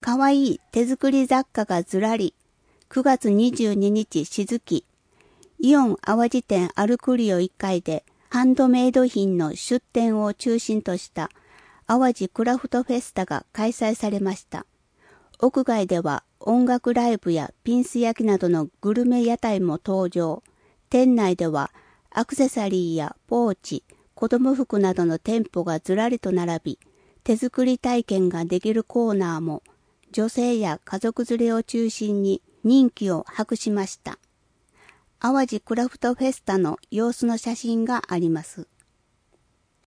かわいい手作り雑貨がずらり。9月22日静木。イオン淡路店アルクリオ1階でハンドメイド品の出店を中心とした淡路クラフトフェスタが開催されました。屋外では音楽ライブやピンス焼きなどのグルメ屋台も登場。店内ではアクセサリーやポーチ、子供服などの店舗がずらりと並び、手作り体験ができるコーナーも女性や家族連れを中心に人気を博しました。淡路クラフトフェスタの様子の写真があります。